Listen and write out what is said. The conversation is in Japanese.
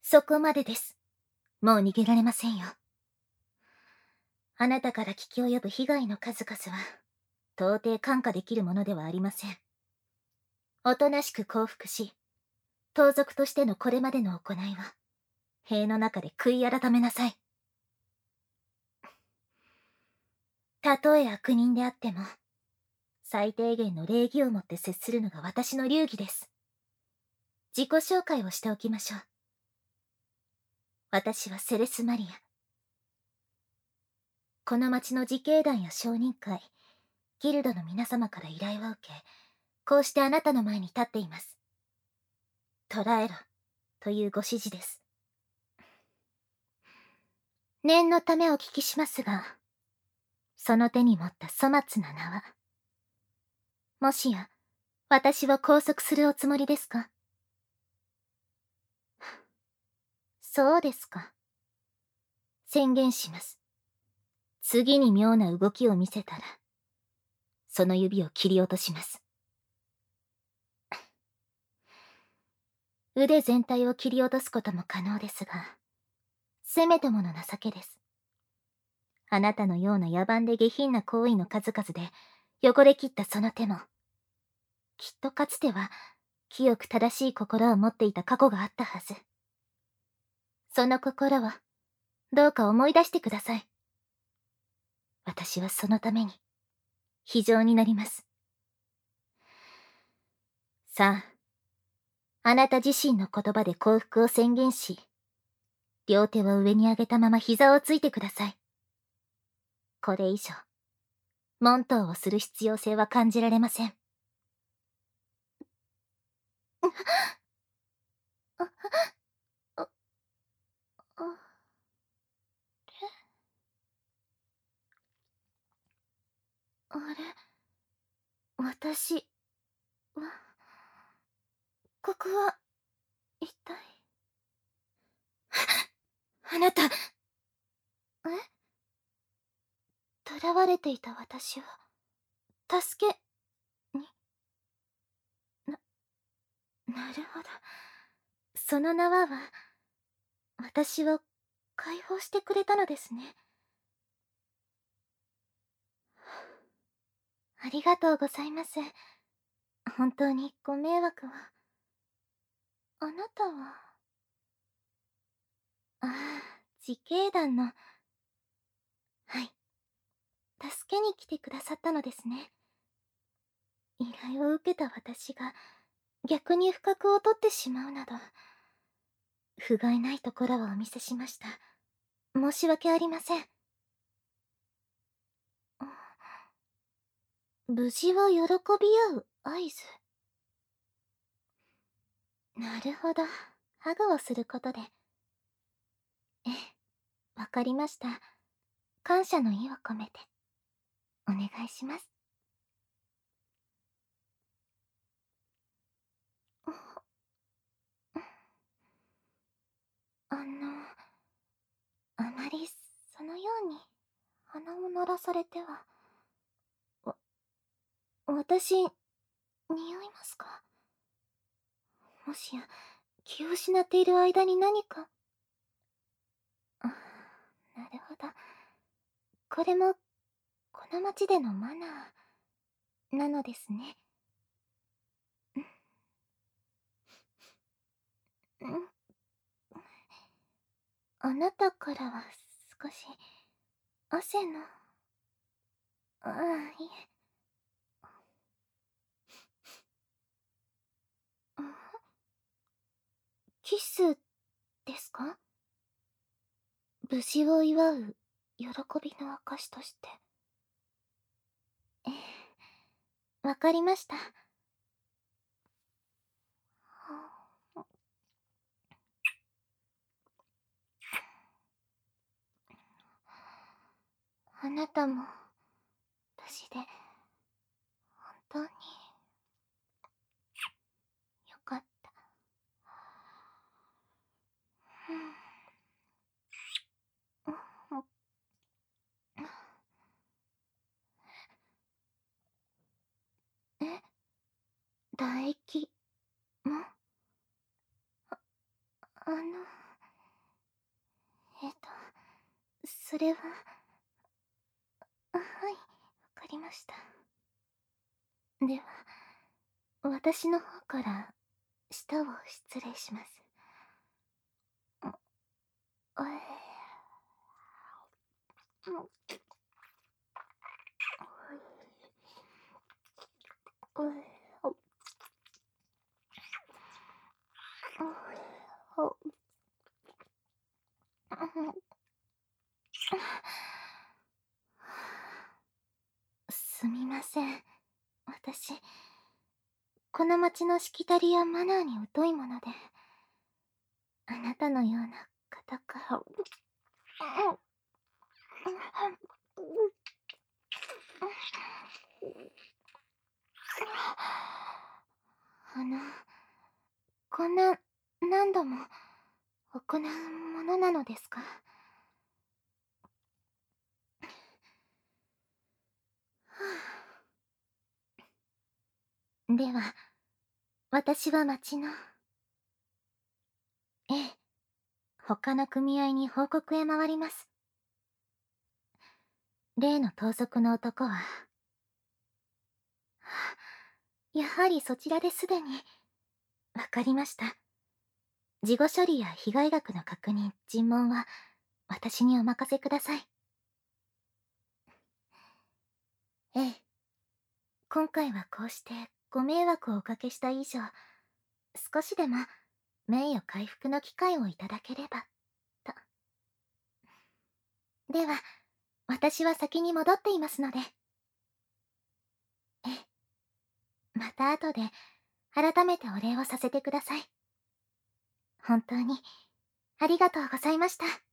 そこまでです。もう逃げられませんよ。あなたから聞き及ぶ被害の数々は、到底看過できるものではありません。おとなしく降伏し、盗賊としてのこれまでの行いは、塀の中で悔い改めなさい。たとえ悪人であっても、最低限の礼儀をもって接するのが私の流儀です。自己紹介をしておきましょう。私はセレスマリア。この町の自警団や商人会、ギルドの皆様から依頼を受け、こうしてあなたの前に立っています。捕らえろ、というご指示です。念のためお聞きしますが、その手に持った粗末な縄。もしや、私を拘束するおつもりですか？そうですか。宣言します。次に妙な動きを見せたら、その指を切り落とします。腕全体を切り落とすことも可能ですが、せめてもの情けです。あなたのような野蛮で下品な行為の数々で汚れ切ったその手も、きっとかつては清く正しい心を持っていた過去があったはず。その心は、どうか思い出してください。私はそのために、非常になります。さあ、あなた自身の言葉で降伏を宣言し、両手を上に上げたまま膝をついてください。これ以上、問答をする必要性は感じられません。あ、あ、ああれ、私は、ここは、一体。あなた、囚われていた私を、助け、に、なるほど。その縄は、私を解放してくれたのですね。ありがとうございます。本当にご迷惑は。あなたは、ああ、自警団の、はい、助けに来てくださったのですね。依頼を受けた私が、逆に不覚を取ってしまうなど、不甲斐ないところをお見せしました。申し訳ありません。無事を喜び合う合図。なるほど。ハグをすることで。ええ、わかりました。感謝の意を込めて。お願いします。あの、あまりそのように鼻を鳴らされては。わ、私、匂いますか？もしや、気を失っている間に何か。あ、なるほど。これも、この町でのマナー、なのですね。うん。あなたからは少し、汗の、ああ、いえ。キスですか？無事を祝う喜びの証として。ええ、わかりました。あなたも、私で、本当に、よかった。え、唾液も、あの、 それは、はい、わかりました。では、私の方から舌を失礼します。あえすみません。私、この町のしきたりやマナーに疎いもので、あなたのような方から。あの、こんな何度も行うものなのですか？では、私は町の、ええ、他の組合に報告へ回ります。例の盗賊の男は、やはりそちらですでに。わかりました。事後処理や被害額の確認、尋問は、私にお任せください。ええ。今回はこうしてご迷惑をおかけした以上、少しでも名誉回復の機会をいただければ、と。では、私は先に戻っていますので。ええ。また後で、改めてお礼をさせてください。本当に、ありがとうございました。